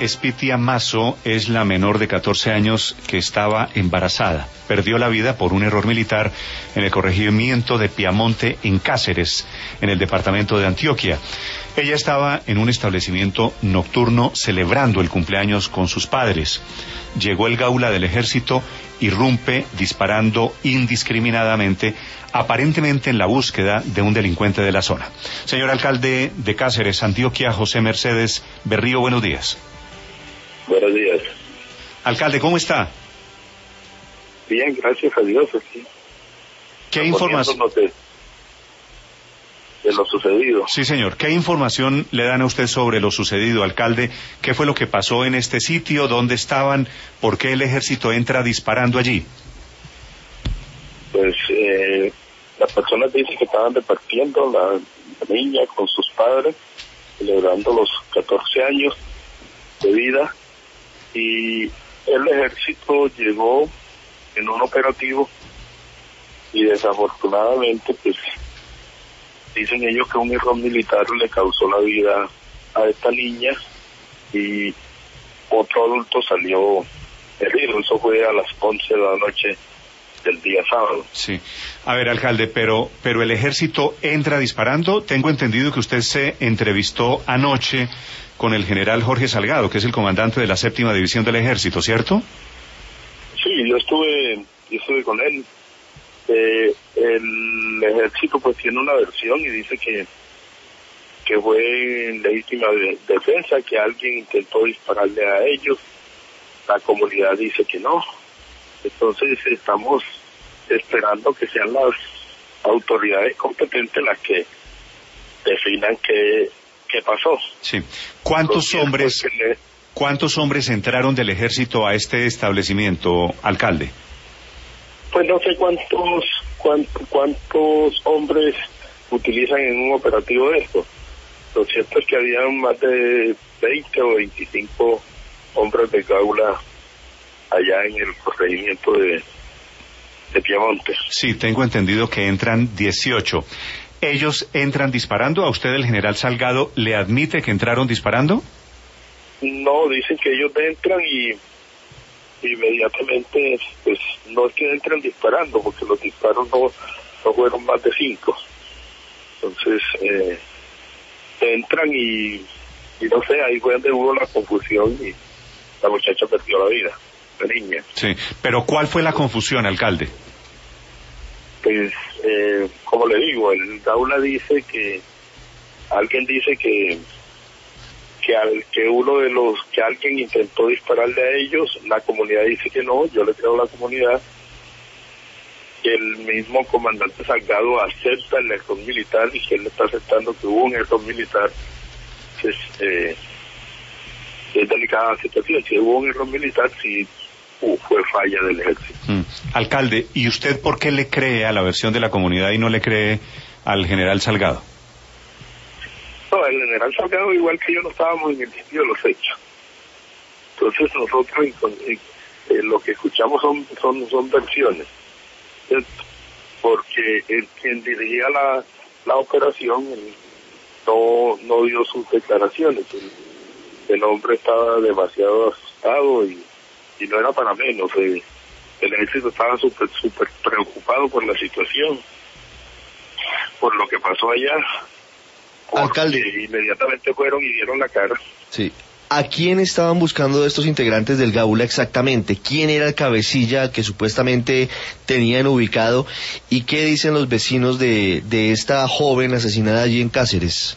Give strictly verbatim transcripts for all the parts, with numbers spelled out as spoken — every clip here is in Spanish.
Espitia Mazo es la menor de catorce años que estaba embarazada. Perdió la vida por un error militar en el corregimiento de Piamonte, en Cáceres, en el departamento de Antioquia. Ella estaba en un establecimiento nocturno celebrando el cumpleaños con sus padres. Llegó el Gaula del ejército, irrumpe disparando indiscriminadamente, aparentemente en la búsqueda de un delincuente de la zona. Señor alcalde de Cáceres, Antioquia, José Mercedes Berrío, buenos días. Buenos días. Alcalde, ¿cómo está? Bien, gracias a Dios. Sí. ¿Qué información? De, de lo sucedido. Sí, señor. ¿Qué información le dan a usted sobre lo sucedido, alcalde? ¿Qué fue lo que pasó en este sitio? ¿Dónde estaban? ¿Por qué el ejército entra disparando allí? Pues eh, las personas dicen que estaban repartiendo la, la niña con sus padres, celebrando los catorce años de vida, y el ejército llegó en un operativo y desafortunadamente pues dicen ellos que un error militar le causó la vida a esta niña y otro adulto salió herido. Eso fue a las once de la noche del día sábado. Sí. A ver, alcalde, pero pero el ejército entra disparando. Tengo entendido que usted se entrevistó anoche con el general Jorge Salgado, que es el comandante de la séptima división del ejército, ¿cierto? Sí, yo estuve, yo estuve con él. Eh, el ejército pues tiene una versión y dice que que fue en legítima de, defensa, que alguien intentó dispararle a ellos. La comunidad dice que no. Entonces estamos esperando que sean las autoridades competentes las que definan qué, qué pasó. Sí. ¿Cuántos hombres, le... cuántos hombres entraron del ejército a este establecimiento, alcalde? Pues no sé cuántos, cuántos, cuántos hombres utilizan en un operativo de esto. Lo cierto es que habían más de veinte o veinticinco hombres de Gaula allá en el corregimiento de, de Piamonte. Sí, tengo entendido que entran dieciocho. ¿Ellos entran disparando? ¿A usted el general Salgado le admite que entraron disparando? No, dicen que ellos entran y inmediatamente, pues no es que entren disparando, porque los disparos no, no fueron más de cinco. Entonces, eh, entran y, y no sé, ahí fue donde hubo la confusión y la muchacha perdió la vida. Niña. Sí, pero ¿cuál fue la confusión, alcalde? Pues, eh, como le digo, el Gaula dice que, alguien dice que, que al que uno de los, que alguien intentó dispararle a ellos, la comunidad dice que no, yo le creo a la comunidad, que el mismo comandante Salgado acepta el error militar y que él está aceptando que hubo un error militar. Pues, eh, es delicada la situación, si hubo un error militar, si Uh, fue falla del ejército. Mm. Alcalde, ¿y usted por qué le cree a la versión de la comunidad y no le cree al general Salgado? No, el general Salgado, igual que yo, no estábamos en el sitio de los hechos. Entonces nosotros eh, eh, lo que escuchamos son son son versiones. Es porque el quien dirigía la, la operación él no, no dio sus declaraciones. El, el hombre estaba demasiado asustado y y no era para menos. Eh, el ejército estaba súper súper preocupado por la situación, por lo que pasó allá. Alcalde, inmediatamente fueron y dieron la cara. Sí. ¿A quién estaban buscando estos integrantes del Gaula exactamente? ¿Quién era el cabecilla que supuestamente tenían ubicado? ¿Y qué dicen los vecinos de, de esta joven asesinada allí en Cáceres?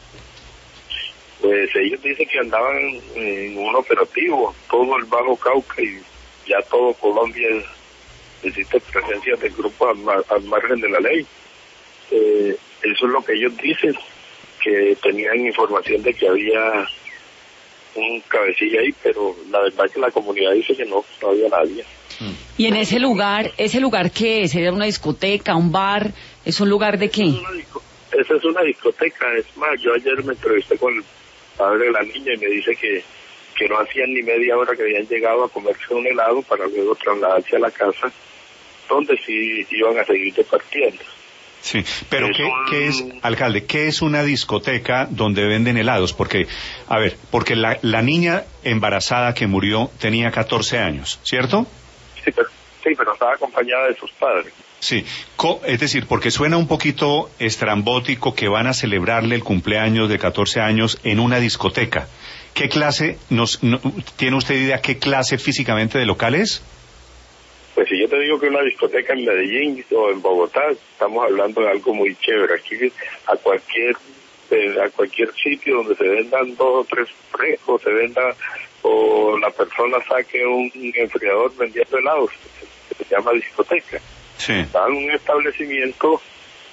Pues ellos dicen que andaban en un operativo, todo el Bajo Cauca y ya todo Colombia existe presencia del grupo al, mar, al margen de la ley. Eh, eso es lo que ellos dicen, que tenían información de que había un cabecilla ahí, pero la verdad es que la comunidad dice que no, no había nadie. ¿Y en ese lugar, ese lugar qué es? ¿Era una discoteca, un bar? ¿Es un lugar de qué? Esa es una discoteca, es más, yo ayer me entrevisté con el padre de la niña y me dice que, que no hacían ni media hora que habían llegado a comerse un helado para luego trasladarse a la casa, donde sí iban a seguir departiendo. Sí, pero es ¿qué, un... ¿qué es, alcalde, qué es una discoteca donde venden helados? Porque, a ver, porque la, la niña embarazada que murió tenía catorce años, ¿cierto? Sí pero, sí, pero estaba acompañada de sus padres. Sí, Co es decir, porque suena un poquito estrambótico que van a celebrarle el cumpleaños de catorce años en una discoteca. ¿Qué clase, nos, no, tiene usted idea qué clase físicamente de local es? Pues si yo te digo que una discoteca en Medellín o en Bogotá, estamos hablando de algo muy chévere. Aquí a cualquier eh, a cualquier sitio donde se vendan dos o tres frescos, se venda o la persona saque un enfriador vendiendo helados, se, se llama discoteca. Sí. Estaba en un establecimiento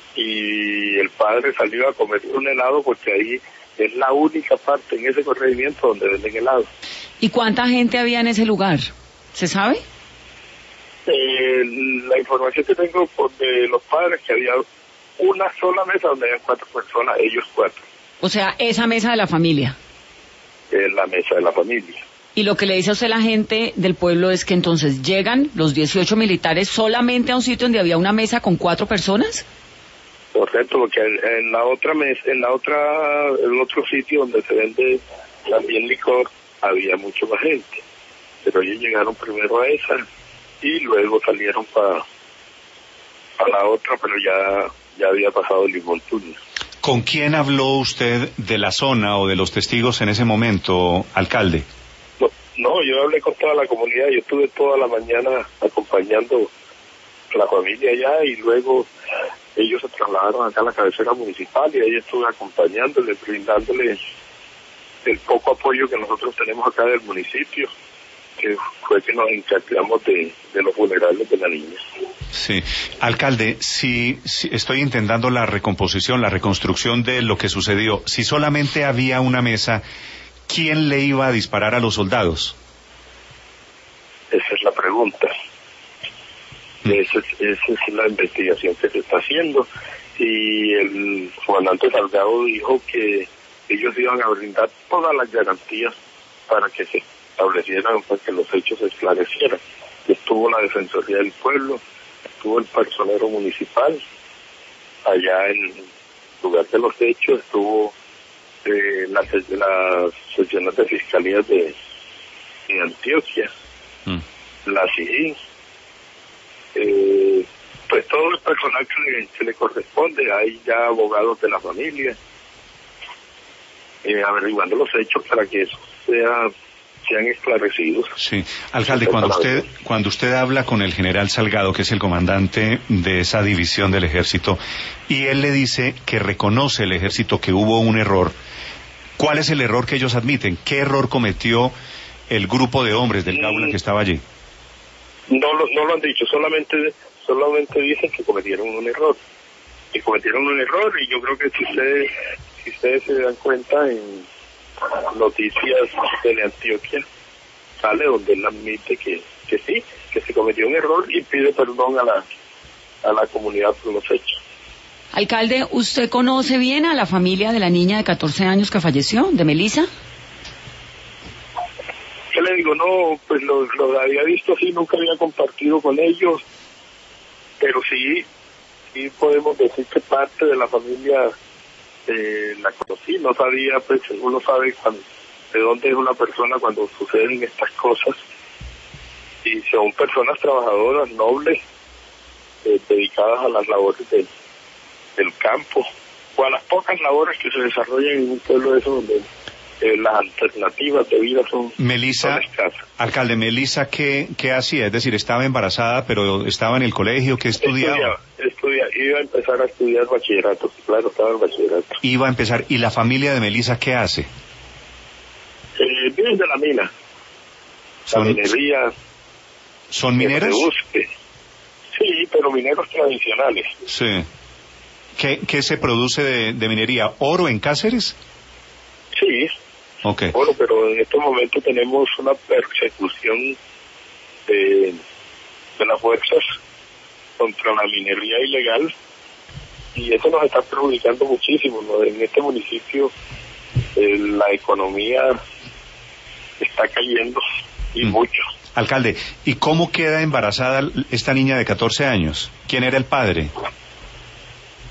y el padre salió a comer un helado porque ahí es la única parte en ese corregimiento donde venden helados. ¿Y cuánta gente había en ese lugar? ¿Se sabe? Eh, la información que tengo por de los padres que había una sola mesa donde habían cuatro personas, ellos cuatro. O sea, esa mesa de la familia. En la mesa de la familia. Y lo que le dice a usted la gente del pueblo es que entonces llegan los dieciocho militares solamente a un sitio donde había una mesa con cuatro personas. Correcto, porque en, en la otra mesa, en la otra, en otro sitio donde se vende también licor, había mucho más gente. Pero ellos llegaron primero a esa y luego salieron para pa la otra, pero ya, ya había pasado el infortunio. ¿Con quién habló usted de la zona o de los testigos en ese momento, alcalde? No, no, yo hablé con toda la comunidad, yo estuve toda la mañana acompañando a la familia allá y luego ellos se trasladaron acá a la cabecera municipal y ahí estuve acompañándoles, brindándoles el poco apoyo que nosotros tenemos acá del municipio, que fue que nos encargamos de, de los funerales de la niña. Sí. Alcalde, si, si estoy intentando la recomposición, la reconstrucción de lo que sucedió, si solamente había una mesa, ¿quién le iba a disparar a los soldados? Esa es la pregunta. Mm. Esa, es, esa es la investigación que se está haciendo. Y el comandante Salgado dijo que ellos iban a brindar todas las garantías para que se establecieran, para que los hechos se esclarecieran. Estuvo la Defensoría del Pueblo, estuvo el personero municipal, allá en el lugar de los hechos, estuvo eh, las, las secciones de fiscalía de, de Antioquia, mm. la C I G, eh, pues todo el personal que le, que le corresponde, hay ya abogados de la familia, eh, averiguando los hechos para que eso sea sean esclarecidos. Sí, alcalde, cuando usted cuando usted habla con el general Salgado, que es el comandante de esa división del ejército, y él le dice que reconoce el ejército que hubo un error, ¿cuál es el error que ellos admiten? ¿Qué error cometió el grupo de hombres del Gaula que estaba allí? No lo, no lo han dicho, solamente solamente dicen que cometieron un error. Que cometieron un error y yo creo que si ustedes, si ustedes se dan cuenta en noticias de Antioquia sale donde él admite que, que sí, que se cometió un error y pide perdón a la a la comunidad por los hechos. Alcalde, ¿usted conoce bien a la familia de la niña de catorce años que falleció, de Melissa? ¿Qué le digo? No, pues los lo había visto así, nunca había compartido con ellos, pero sí, sí podemos decir que parte de la familia Eh, la conocí, no sabía, pues uno sabe cuando, de dónde es una persona cuando suceden estas cosas, y son personas trabajadoras, nobles, eh, dedicadas a las labores de, del campo, o a las pocas labores que se desarrollan en un pueblo de eso donde eh, las alternativas de vida son, Melissa, son escasas. Alcalde, Melissa, ¿qué, ¿qué hacía? Es decir, estaba embarazada, pero estaba en el colegio, ¿qué estudiaba? Estudiaba, estudiaba, iba a empezar a estudiar bachillerato, claro, estaba en bachillerato. Iba a empezar, ¿y la familia de Melissa qué hace? Eh, viven de la mina, son, la minería. ¿Son mineros? Sí, pero mineros tradicionales. Sí. ¿Qué, qué se produce de, de minería? ¿Oro en Cáceres? Sí. Okay. Bueno, pero en este momento tenemos una persecución de, de las fuerzas contra la minería ilegal y eso nos está perjudicando muchísimo, ¿no? En este municipio eh, la economía está cayendo y mm. mucho. Alcalde, ¿y cómo queda embarazada esta niña de catorce años? ¿Quién era el padre?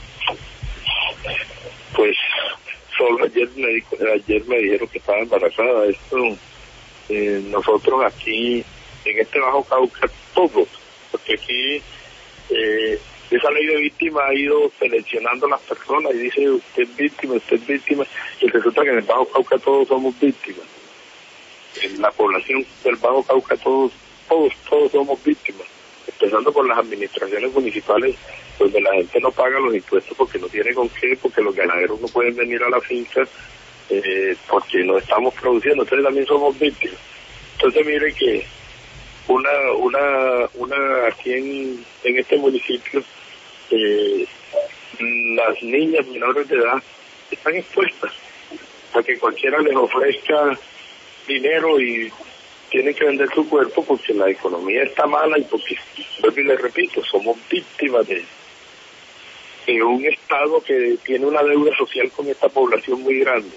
me dijo, ayer me dijeron que estaba embarazada. Esto, eh, nosotros aquí, en este Bajo Cauca, todos, porque aquí eh, esa ley de víctima ha ido seleccionando las personas y dice, usted es víctima, usted es víctima, y resulta que en el Bajo Cauca todos somos víctimas. En la población del Bajo Cauca todos, todos, todos somos víctimas, empezando por las administraciones municipales, donde la gente no paga los impuestos porque no tiene con qué, porque los ganaderos no pueden venir a la finca, eh, porque no estamos produciendo, entonces también somos víctimas. Entonces mire que una, una, una aquí en, en este municipio, eh, las niñas menores de edad están expuestas a que cualquiera les ofrezca dinero y tienen que vender su cuerpo porque la economía está mala y porque, vuelvo y les repito, somos víctimas de, de un Estado que tiene una deuda social con esta población muy grande.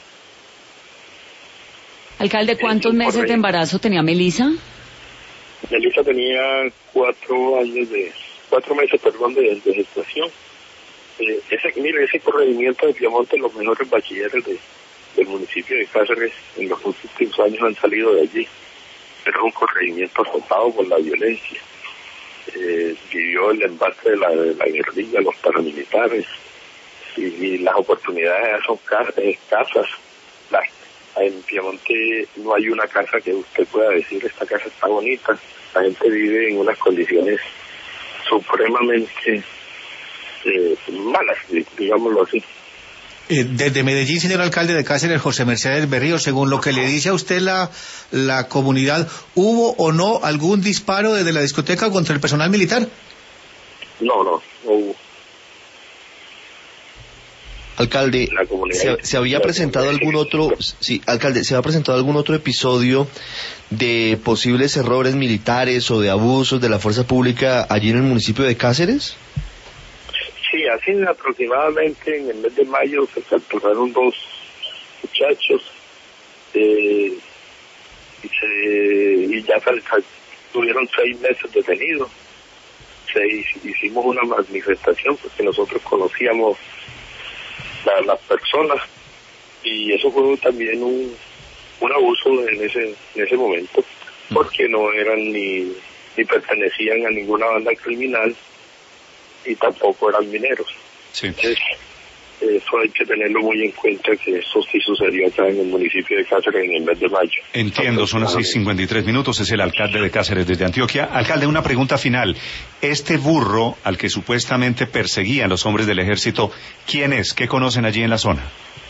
Alcalde, ¿cuántos meses de embarazo tenía Melissa? Melissa tenía cuatro años de, cuatro meses, perdón, de, de gestación. Eh, ese, mire, ese corregimiento de Piamonte, los mejores bachilleres de, del municipio de Cáceres en los últimos años han salido de allí. Pero es un corregimiento azotado por la violencia. Eh, vivió el embate de la, de la guerrilla, los paramilitares, y, y las oportunidades son escasas. La, en Piamonte no hay una casa que usted pueda decir, esta casa está bonita. La gente vive en unas condiciones supremamente eh, malas, digámoslo así. Eh, desde Medellín, señor alcalde de Cáceres, José Mercedes Berrío, según lo que le dice a usted la, la comunidad, ¿hubo o no algún disparo desde la discoteca contra el personal militar? No, no, no hubo. Alcalde, ¿se, se había presentado algún otro, sí, alcalde, se había presentado algún otro episodio de posibles errores militares o de abusos de la fuerza pública allí en el municipio de Cáceres? Sí, así aproximadamente en el mes de mayo se capturaron dos muchachos eh, y, se, y ya tuvieron seis meses detenidos. Seis, hicimos una manifestación porque nosotros conocíamos a las personas y eso fue también un, un abuso en ese en ese momento, porque no eran ni, ni pertenecían a ninguna banda criminal y tampoco eran mineros. Sí. Entonces, eso hay que tenerlo muy en cuenta, que eso sí sucedió acá en el municipio de Cáceres en el mes de mayo. Entiendo, son las seis cincuenta y tres minutos, es el alcalde de Cáceres desde Antioquia. Alcalde, una pregunta final. Este burro al que supuestamente perseguían los hombres del ejército, ¿quién es? ¿Qué conocen allí en la zona?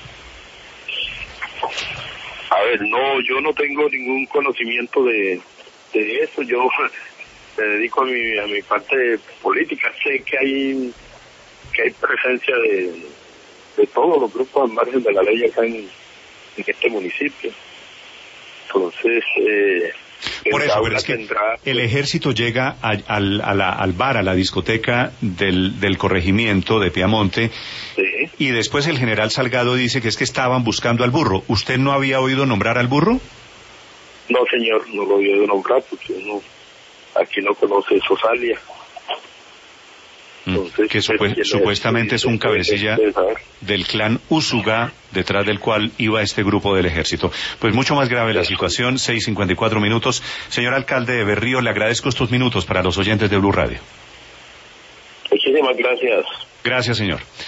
A ver, no, yo no tengo ningún conocimiento de, de eso. Yo me dedico a mi, a mi parte política. Sé que hay, que hay presencia de... de todos los grupos al margen de la ley acá en, en este municipio. Entonces, eh, por eso, pero es que tendrá... el ejército llega a, a, a la, al bar, a la discoteca del, del corregimiento de Piamonte, sí. Y después el general Salgado dice que es que estaban buscando al burro. ¿Usted no había oído nombrar al burro? No, señor, no lo había oído nombrar porque uno aquí no conoce Sosalia. Entonces, que supu supuestamente es un cabecilla del clan Usuga, detrás del cual iba este grupo del ejército. Pues mucho más grave la situación, seis cincuenta y cuatro minutos. Señor alcalde de Berrío, le agradezco estos minutos para los oyentes de Blue Radio. Muchísimas gracias. Gracias, señor.